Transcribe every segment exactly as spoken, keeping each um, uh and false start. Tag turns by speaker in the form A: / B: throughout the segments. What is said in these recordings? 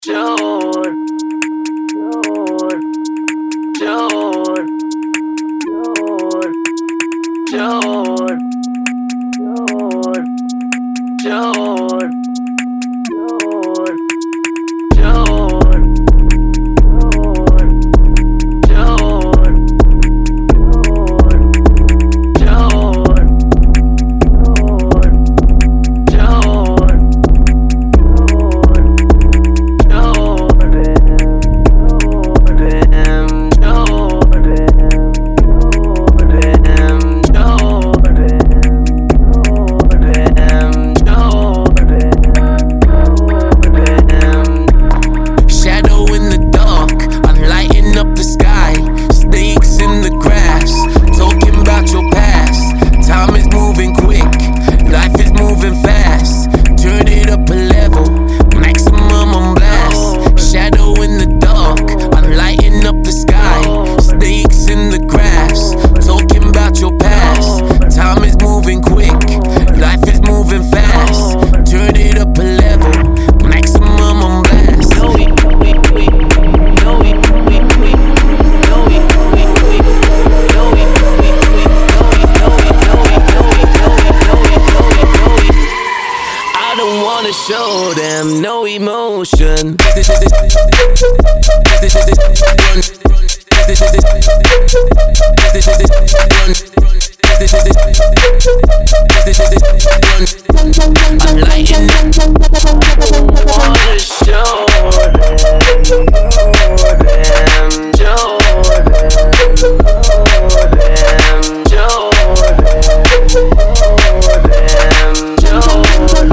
A: Jode, Jode, Jode, Jode, Jode, Jode, Jode, Jode, show them no emotion. I'm lighting up. Wanna show them, show them, show them, show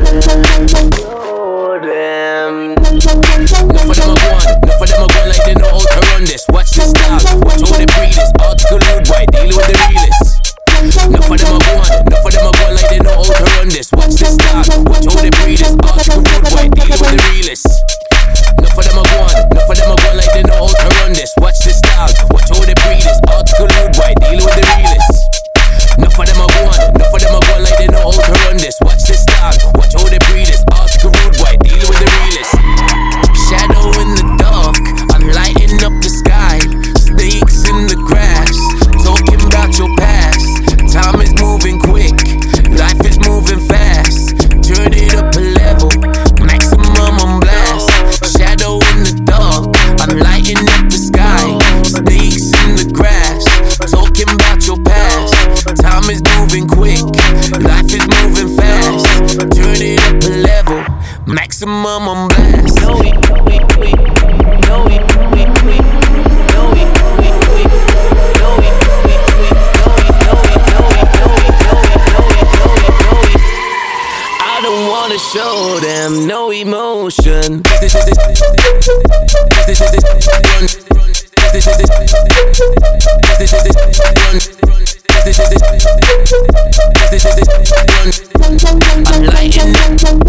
A: them. Enough of them are gone, enough of them are gone like they know how to run this. Watch this dog, watch how they breathe this. Article rude boy, dealing with the realest. Enough of them are gone, enough of them are gone like they know how to run this. Watch this dog, watch how they breathe this. Article rude boy, dealing with the realest. Enough of them are gone, enough of them are gone like they know how to run this. Watch this dog, watch how they breathe this. Article rude boy, dealing with the realest. Enough of them are gone, enough of them are gone like they know how to run this. Watch this dog, watch how they breathe this. Article rude boy, dealing with the realest. Shadow in the dark, I'm lighting up the sky. Snakes in the grass, talking about your past. Time is moving quick, life is moving fast. Turn it up a level, maximum on blast. Shadow in the dark, I'm lighting up the sky. Snakes in the grass, talking about your past. Time is moving quick, life is moving fast. Turn it up a level, maximum on blast. No, we, we, we, no, we, we, we, no, we, we, we, no, we, we, we, no, we, no, we, no, we, no, we, no, we, no, we, no, we, no, we. I don't wanna show them no emotion. I'm lighting up.